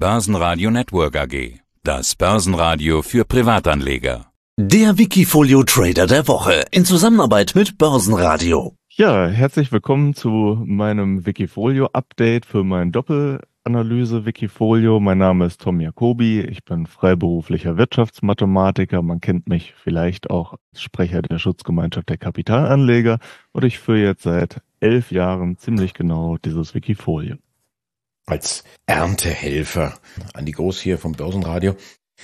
Börsenradio Network AG. Das Börsenradio für Privatanleger. Der Wikifolio Trader der Woche in Zusammenarbeit mit Börsenradio. Ja, herzlich willkommen zu meinem Wikifolio-Update für mein Doppelanalyse-Wikifolio. Mein Name ist Tom Jacobi, ich bin freiberuflicher Wirtschaftsmathematiker. Man kennt mich vielleicht auch als Sprecher der Schutzgemeinschaft der Kapitalanleger und ich führe jetzt seit 11 Jahren ziemlich genau dieses Wikifolio. Als Erntehelfer. Andi Groß hier vom Börsenradio.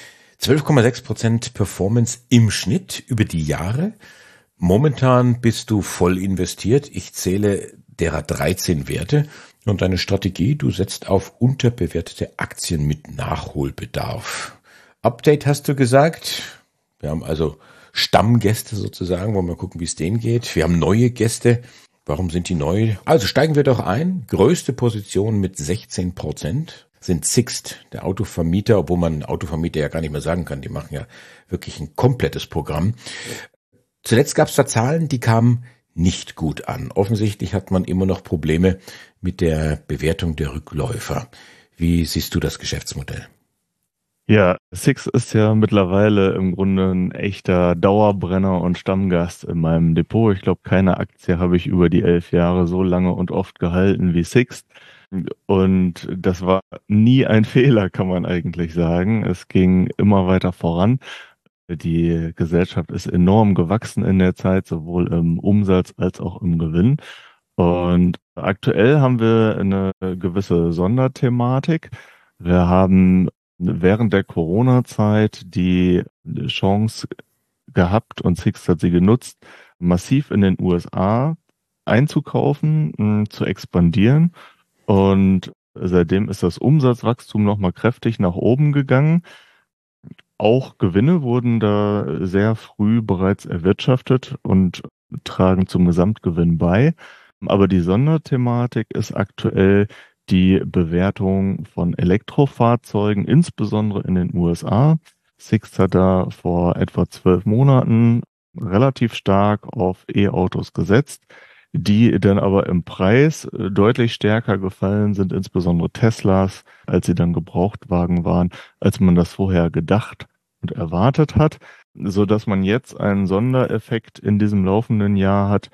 12,6% Performance im Schnitt über die Jahre. Momentan bist du voll investiert. Ich zähle derer 13 Werte. Und deine Strategie, du setzt auf unterbewertete Aktien mit Nachholbedarf. Update hast du gesagt. Wir haben also Stammgäste sozusagen, wollen wir gucken, wie es denen geht. Wir haben neue Gäste. Warum sind die neu? Also steigen wir doch ein. Größte Position mit 16% sind Sixt, der Autovermieter, obwohl man Autovermieter ja gar nicht mehr sagen kann. Die machen ja wirklich ein komplettes Programm. Zuletzt gab es da Zahlen, die kamen nicht gut an. Offensichtlich hat man immer noch Probleme mit der Bewertung der Rückläufer. Wie siehst du das Geschäftsmodell? Ja, Sixt ist ja mittlerweile im Grunde ein echter Dauerbrenner und Stammgast in meinem Depot. Ich glaube, keine Aktie habe ich über die 11 Jahre so lange und oft gehalten wie Sixt. Und das war nie ein Fehler, kann man eigentlich sagen. Es ging immer weiter voran. Die Gesellschaft ist enorm gewachsen in der Zeit, sowohl im Umsatz als auch im Gewinn. Und aktuell haben wir eine gewisse Sonderthematik. Wir haben während der Corona-Zeit die Chance gehabt und Sixt hat sie genutzt, massiv in den USA einzukaufen, zu expandieren. Und seitdem ist das Umsatzwachstum nochmal kräftig nach oben gegangen. Auch Gewinne wurden da sehr früh bereits erwirtschaftet und tragen zum Gesamtgewinn bei. Aber die Sonderthematik ist aktuell die Bewertung von Elektrofahrzeugen, insbesondere in den USA. Sixt hat da vor etwa 12 Monaten relativ stark auf E-Autos gesetzt, die dann aber im Preis deutlich stärker gefallen sind, insbesondere Teslas, als sie dann Gebrauchtwagen waren, als man das vorher gedacht und erwartet hat, so dass man jetzt einen Sondereffekt in diesem laufenden Jahr hat,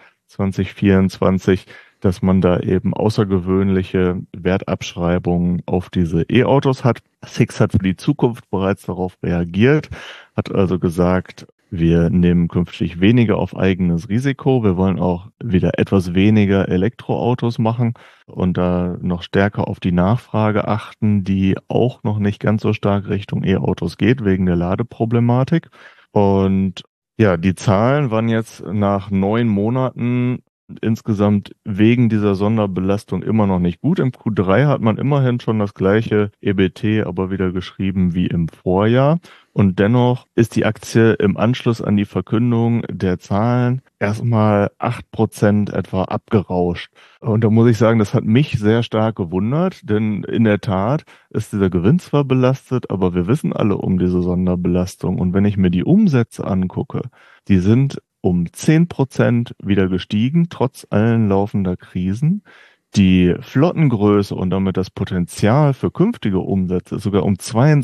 2024, dass man da eben außergewöhnliche Wertabschreibungen auf diese E-Autos hat. Sixt hat für die Zukunft bereits darauf reagiert, hat also gesagt, wir nehmen künftig weniger auf eigenes Risiko. Wir wollen auch wieder etwas weniger Elektroautos machen und da noch stärker auf die Nachfrage achten, die auch noch nicht ganz so stark Richtung E-Autos geht, wegen der Ladeproblematik. Und ja, die Zahlen waren jetzt nach 9 Monaten insgesamt wegen dieser Sonderbelastung immer noch nicht gut. Im Q3 hat man immerhin schon das gleiche EBT, aber wieder geschrieben wie im Vorjahr. Und dennoch ist die Aktie im Anschluss an die Verkündung der Zahlen erstmal 8% etwa abgerauscht. Und da muss ich sagen, das hat mich sehr stark gewundert, denn in der Tat ist dieser Gewinn zwar belastet, aber wir wissen alle um diese Sonderbelastung. Und wenn ich mir die Umsätze angucke, die sind um 10% wieder gestiegen, trotz allen laufender Krisen. Die Flottengröße und damit das Potenzial für künftige Umsätze ist sogar um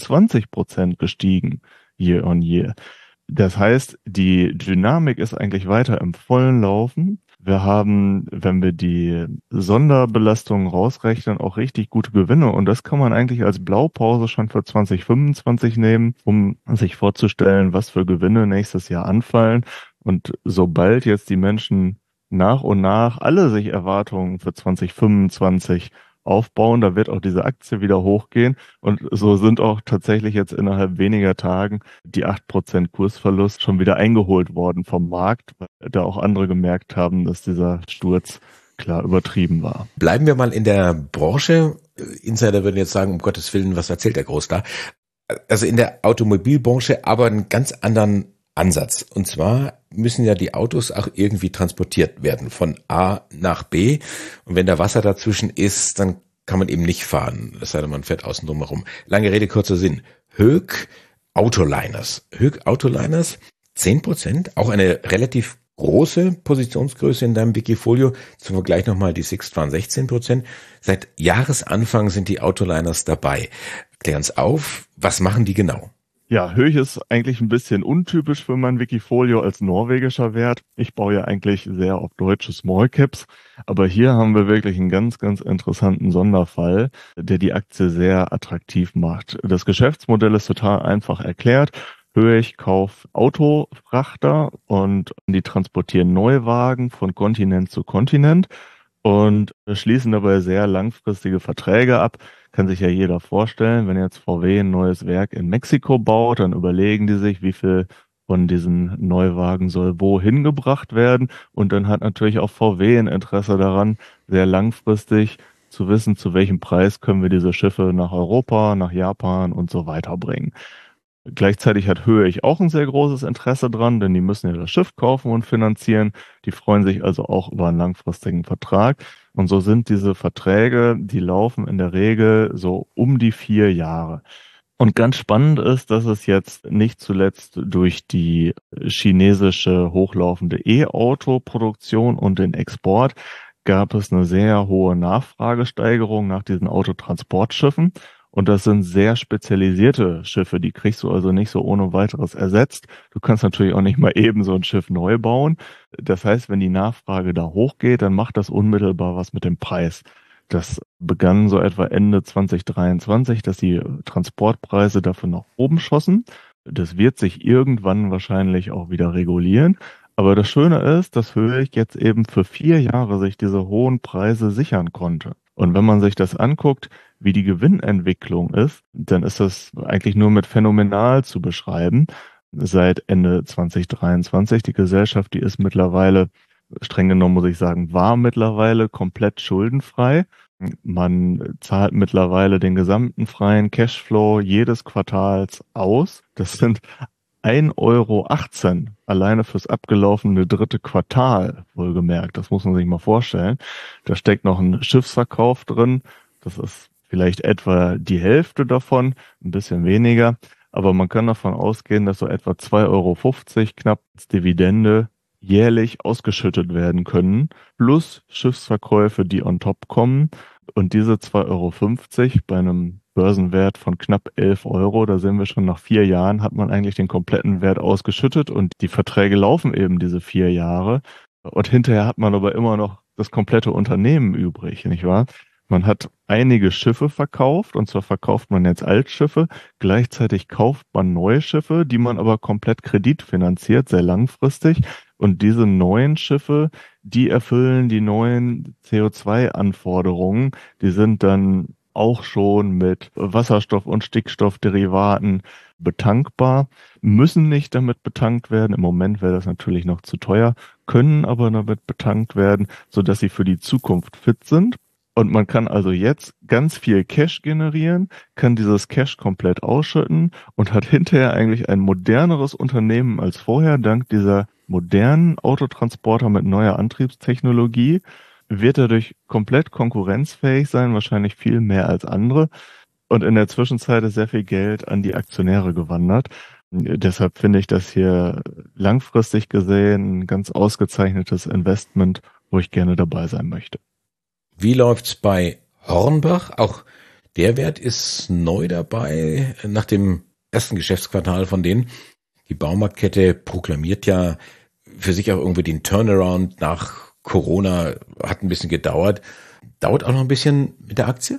22% gestiegen, year on year. Das heißt, die Dynamik ist eigentlich weiter im vollen Laufen. Wir haben, wenn wir die Sonderbelastungen rausrechnen, auch richtig gute Gewinne. Und das kann man eigentlich als Blaupause schon für 2025 nehmen, um sich vorzustellen, was für Gewinne nächstes Jahr anfallen. Und sobald jetzt die Menschen nach und nach alle sich Erwartungen für 2025 aufbauen, da wird auch diese Aktie wieder hochgehen. Und so sind auch tatsächlich jetzt innerhalb weniger Tagen die 8% Kursverlust schon wieder eingeholt worden vom Markt, weil da auch andere gemerkt haben, dass dieser Sturz klar übertrieben war. Bleiben wir mal in der Branche. Insider würden jetzt sagen, um Gottes Willen, was erzählt der Groß da? Also in der Automobilbranche aber einen ganz anderen Ansatz. Und zwar müssen ja die Autos auch irgendwie transportiert werden von A nach B. Und wenn da Wasser dazwischen ist, dann kann man eben nicht fahren. Das heißt, man fährt außen drum herum. Lange Rede, kurzer Sinn. Höegh Autoliners. Höegh Autoliners, 10%, auch eine relativ große Positionsgröße in deinem Wikifolio. Zum Vergleich nochmal, die Sixt waren 16%. Seit Jahresanfang sind die Autoliners dabei. Klär uns auf, was machen die genau? Ja, Höegh ist eigentlich ein bisschen untypisch für mein Wikifolio als norwegischer Wert. Ich baue ja eigentlich sehr auf deutsche Small Caps, aber hier haben wir wirklich einen ganz, ganz interessanten Sonderfall, der die Aktie sehr attraktiv macht. Das Geschäftsmodell ist total einfach erklärt. Höegh kauft Autofrachter und die transportieren Neuwagen von Kontinent zu Kontinent und schließen dabei sehr langfristige Verträge ab. Kann sich ja jeder vorstellen, wenn jetzt VW ein neues Werk in Mexiko baut, dann überlegen die sich, wie viel von diesen Neuwagen soll wohin gebracht werden. Und dann hat natürlich auch VW ein Interesse daran, sehr langfristig zu wissen, zu welchem Preis können wir diese Schiffe nach Europa, nach Japan und so weiter bringen. Gleichzeitig hat Höegh auch ein sehr großes Interesse dran, denn die müssen ja das Schiff kaufen und finanzieren. Die freuen sich also auch über einen langfristigen Vertrag. Und so sind diese Verträge, die laufen in der Regel so um die 4 Jahre. Und ganz spannend ist, dass es jetzt nicht zuletzt durch die chinesische hochlaufende E-Auto-Produktion und den Export gab es eine sehr hohe Nachfragesteigerung nach diesen Autotransportschiffen. Und das sind sehr spezialisierte Schiffe, die kriegst du also nicht so ohne weiteres ersetzt. Du kannst natürlich auch nicht mal eben so ein Schiff neu bauen. Das heißt, wenn die Nachfrage da hochgeht, dann macht das unmittelbar was mit dem Preis. Das begann so etwa Ende 2023, dass die Transportpreise dafür nach oben schossen. Das wird sich irgendwann wahrscheinlich auch wieder regulieren. Aber das Schöne ist, dass Höegh jetzt eben für 4 Jahre sich diese hohen Preise sichern konnte. Und wenn man sich das anguckt, wie die Gewinnentwicklung ist, dann ist das eigentlich nur mit phänomenal zu beschreiben. Seit Ende 2023, die Gesellschaft, die ist mittlerweile, streng genommen muss ich sagen, war mittlerweile komplett schuldenfrei. Man zahlt mittlerweile den gesamten freien Cashflow jedes Quartals aus. Das sind 1,18 € alleine fürs abgelaufene 3. Quartal, wohlgemerkt. Das muss man sich mal vorstellen. Da steckt noch ein Schiffsverkauf drin. Das ist vielleicht etwa die Hälfte davon, ein bisschen weniger. Aber man kann davon ausgehen, dass so etwa 2,50 € knapp als Dividende jährlich ausgeschüttet werden können, plus Schiffsverkäufe, die on top kommen. Und diese 2,50 € bei einem Börsenwert von knapp 11 €, da sind wir schon nach 4 Jahren, hat man eigentlich den kompletten Wert ausgeschüttet und die Verträge laufen eben diese 4 Jahre. Und hinterher hat man aber immer noch das komplette Unternehmen übrig, nicht wahr? Man hat einige Schiffe verkauft, und zwar verkauft man jetzt Altschiffe, gleichzeitig kauft man neue Schiffe, die man aber komplett kreditfinanziert, sehr langfristig. Und diese neuen Schiffe, die erfüllen die neuen CO2-Anforderungen. Die sind dann auch schon mit Wasserstoff- und Stickstoffderivaten betankbar, müssen nicht damit betankt werden. Im Moment wäre das natürlich noch zu teuer, können aber damit betankt werden, sodass sie für die Zukunft fit sind. Und man kann also jetzt ganz viel Cash generieren, kann dieses Cash komplett ausschütten und hat hinterher eigentlich ein moderneres Unternehmen als vorher. Dank dieser modernen Autotransporter mit neuer Antriebstechnologie wird dadurch komplett konkurrenzfähig sein, wahrscheinlich viel mehr als andere. Und in der Zwischenzeit ist sehr viel Geld an die Aktionäre gewandert. Deshalb finde ich das hier langfristig gesehen ein ganz ausgezeichnetes Investment, wo ich gerne dabei sein möchte. Wie läuft's bei Hornbach? Auch der Wert ist neu dabei nach dem ersten Geschäftsquartal von denen. Die Baumarktkette proklamiert ja für sich auch irgendwie den Turnaround nach Corona, hat ein bisschen gedauert. Dauert auch noch ein bisschen mit der Aktie?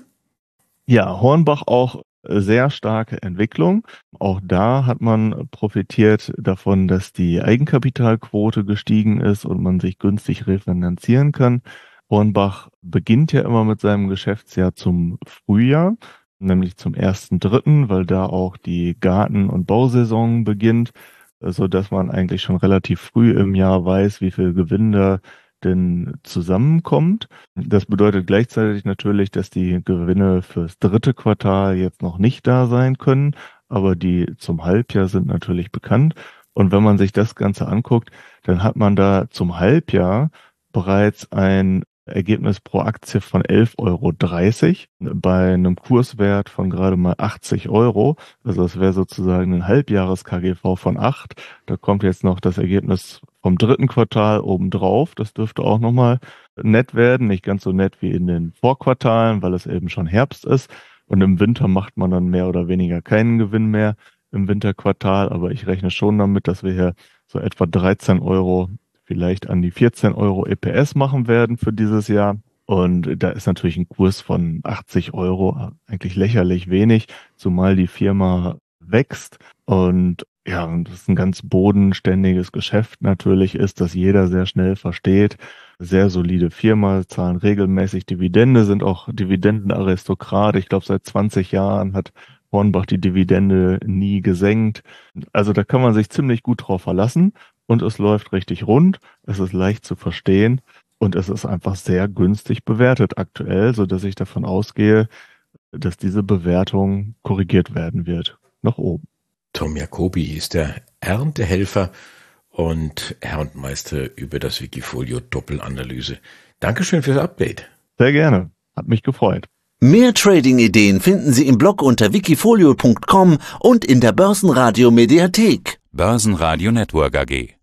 Ja, Hornbach auch sehr starke Entwicklung. Auch da hat man profitiert davon, dass die Eigenkapitalquote gestiegen ist und man sich günstig refinanzieren kann. Hornbach beginnt ja immer mit seinem Geschäftsjahr zum Frühjahr, nämlich zum 1.3., weil da auch die Garten- und Bausaison beginnt, so dass man eigentlich schon relativ früh im Jahr weiß, wie viel Gewinn da denn zusammenkommt. Das bedeutet gleichzeitig natürlich, dass die Gewinne fürs 3. Quartal jetzt noch nicht da sein können, aber die zum Halbjahr sind natürlich bekannt. Und wenn man sich das Ganze anguckt, dann hat man da zum Halbjahr bereits ein Ergebnis pro Aktie von 11,30 € bei einem Kurswert von gerade mal 80 €. Also das wäre sozusagen ein Halbjahres-KGV von 8. Da kommt jetzt noch das Ergebnis vom 3. Quartal obendrauf. Das dürfte auch nochmal nett werden. Nicht ganz so nett wie in den Vorquartalen, weil es eben schon Herbst ist. Und im Winter macht man dann mehr oder weniger keinen Gewinn mehr im Winterquartal. Aber ich rechne schon damit, dass wir hier so etwa 13 Euro, vielleicht an die 14 Euro EPS machen werden für dieses Jahr. Und da ist natürlich ein Kurs von 80 Euro eigentlich lächerlich wenig, zumal die Firma wächst. Und ja, und das ein ganz bodenständiges Geschäft natürlich ist, das jeder sehr schnell versteht. Sehr solide Firma, zahlen regelmäßig Dividende, sind auch Dividendenaristokrat. Ich glaube, seit 20 Jahren hat Hornbach die Dividende nie gesenkt. Also da kann man sich ziemlich gut drauf verlassen und es läuft richtig rund. Es ist leicht zu verstehen und es ist einfach sehr günstig bewertet aktuell, sodass ich davon ausgehe, dass diese Bewertung korrigiert werden wird. Nach oben. Tom Jacobi ist der Erntehelfer und Herr und Meister über das Wikifolio Doppelanalyse. Dankeschön fürs Update. Sehr gerne. Hat mich gefreut. Mehr Trading-Ideen finden Sie im Blog unter wikifolio.com und in der Börsenradio Mediathek. Börsenradio Network AG.